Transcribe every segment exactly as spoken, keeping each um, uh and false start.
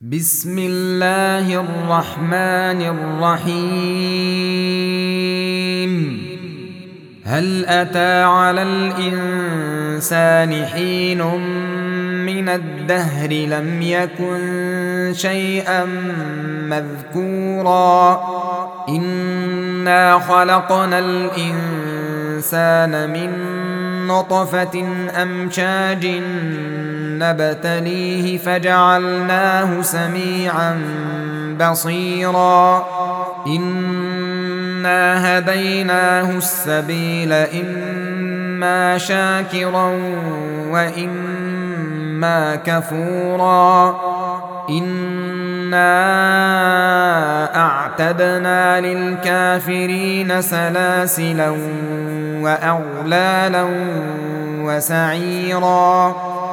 بسم الله الرحمن الرحيم. هل أتى على الإنسان حين من الدهر لم يكن شيئا مذكورا إنا خلقنا الإنسان من نطفة أمشاج نبتليه فجعلناه سميعا بصيرا إنا هديناه السبيل إما شاكرا وإما كفورا إنا أعتدنا للكافرين سلاسلا وأغلالا وسعيرا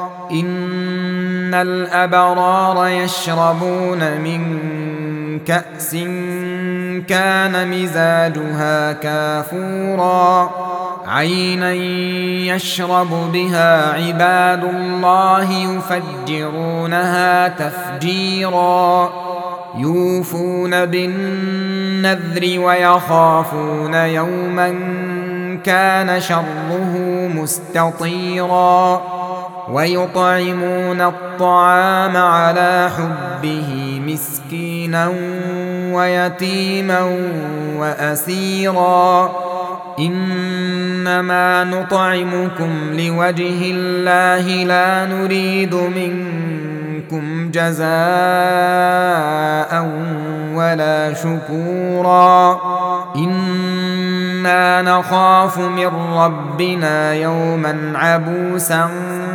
إن الأبرار يشربون من كأس كان مزاجها كافورا عينا يشرب بها عباد الله يفجرونها تفجيرا يوفون بالنذر ويخافون يوما كان شره مستطيرا ويطعمون الطعام على حبه مسكينا ويتيما وأسيرا إنما نطعمكم لوجه الله لا نريد منكم جزاء ولا شكورا إنا نخاف من ربنا يوما عبوسا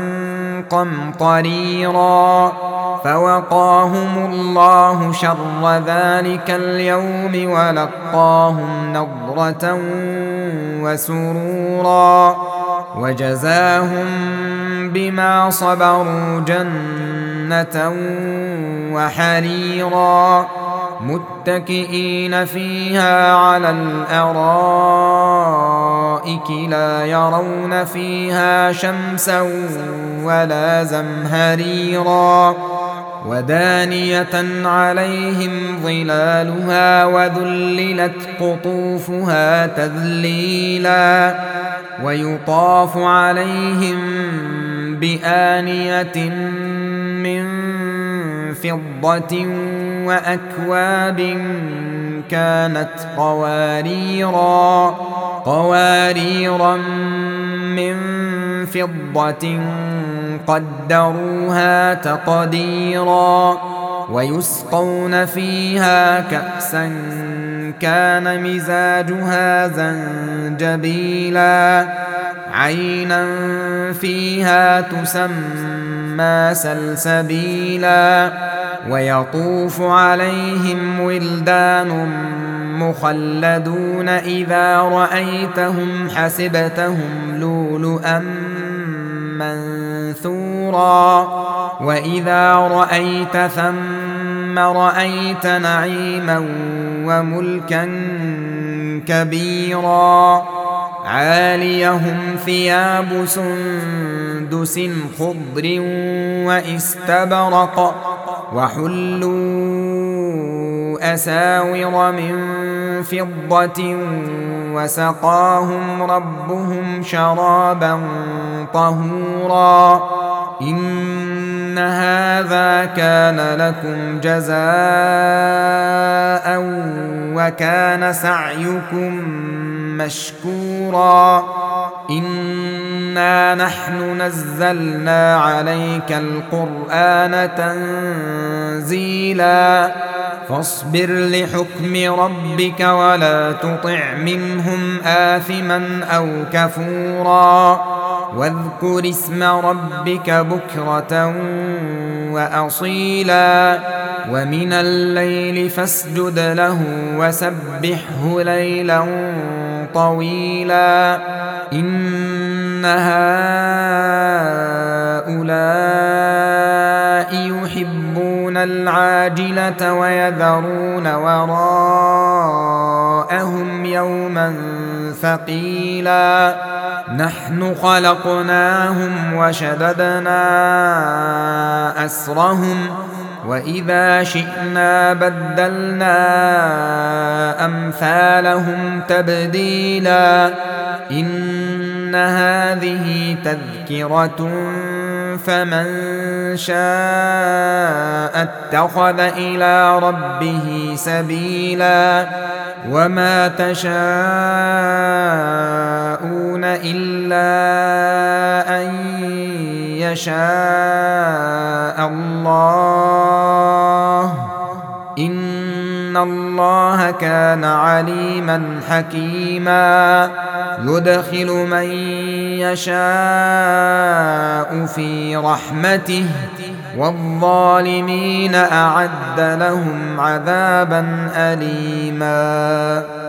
قمطريرا فوقاهم الله شر ذلك اليوم ولقاهم نضرة وسرورا وجزاهم بما صبروا جنة وحريرا متكئين فيها على الأرائك لا يرون فيها شمسا ولا زمهريرا ودانية عليهم ظلالها وذللت قطوفها تذليلا ويطاف عليهم بآنية من فضة وأكواب كانت قواريرا قواريرا من فضة قدروها تقديرا ويسقون فيها كأسا كان مزاجها زنجبيلا عينا فيها تسمى سلسبيلا ويطوف عليهم ولدان مخلدون إذا رأيتهم حسبتهم لؤلؤا منثورا وإذا رأيت ثم رأيت نعيما وملكا كبيرا عاليهم ثياب سندس خضر واستبرق وحلوا أساور من فضة وسقاهم ربهم شرابا طهورا إن هذا كان لكم جزاء وكان سعيكم مشكورا إنا نحن نزلنا عليك القرآن تنزيلا فاصبر لحكم ربك ولا تطع منهم آثما أو كفورا واذكر اسم ربك بكرة وأصيلا ومن الليل فاسجد له وسبحه ليلا طويلا إن هؤلاء يحبون العاجلة ويذرون وراءهم يوما ثقيلا نحن خلقناهم وشددنا أسرهم وإذا شئنا بدلنا أمثالهم تبديلا إن هذه تذكرة فمن شاء اتخذ إلى ربه سبيلا وما تشاءون إلا أن يشاء الله إن الله كان عليما حكيما يدخل من يشاء في رحمته والظالمين أعد لهم عذابا أليما.